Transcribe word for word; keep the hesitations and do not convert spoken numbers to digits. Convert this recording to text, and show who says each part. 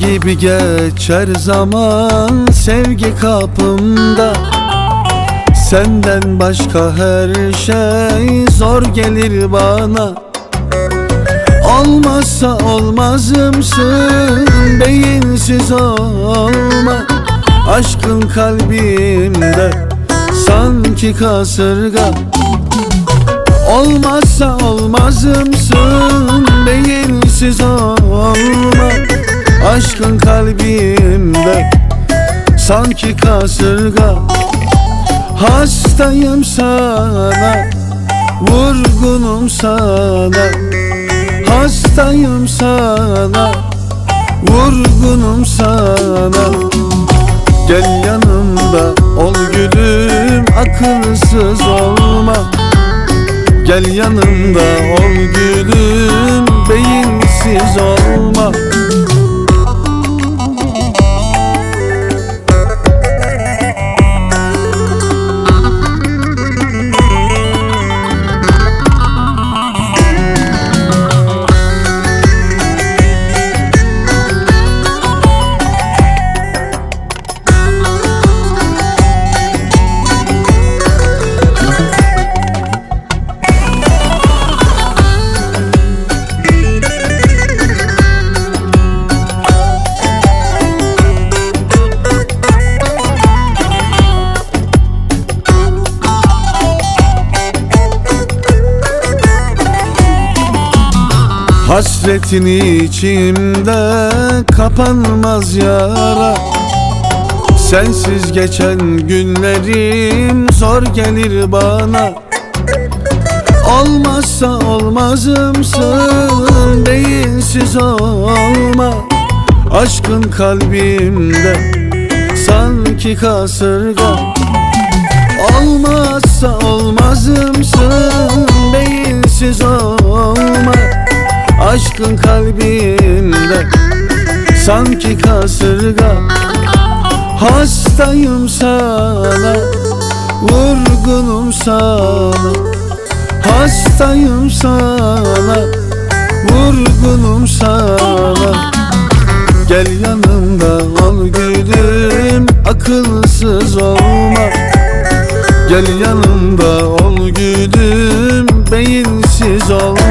Speaker 1: gibi geçer zaman sevgi kapımda. Senden başka her şey zor gelir bana. Olmazsa olmazımsın, beyinsiz olma. Aşkın kalbimde sanki kasırga. Olmazsa olmazımsın, beyinsiz olma. Aşkın kalbimde sanki kasırga. Hastayım sana, vurgunum sana. Hastayım sana, vurgunum sana. Gel yanımda ol gülüm, akılsız olma. Gel yanımda ol gülüm, beyinsiz olma. Hasretin içimde kapanmaz yara. Sensiz geçen günlerim zor gelir bana. Olmazsa olmazımsın, beyinsiz olma. Aşkın kalbimde sanki kasırga. Olmazsa olmazımsın, beyinsiz olma. Aşkın kalbimde sanki kasırga. Hastayım sana, vurgunum sana. Hastayım sana, vurgunum sana. Gel yanımda ol gülüm, akılsız olma. Gel yanımda ol gülüm, beyinsiz olma.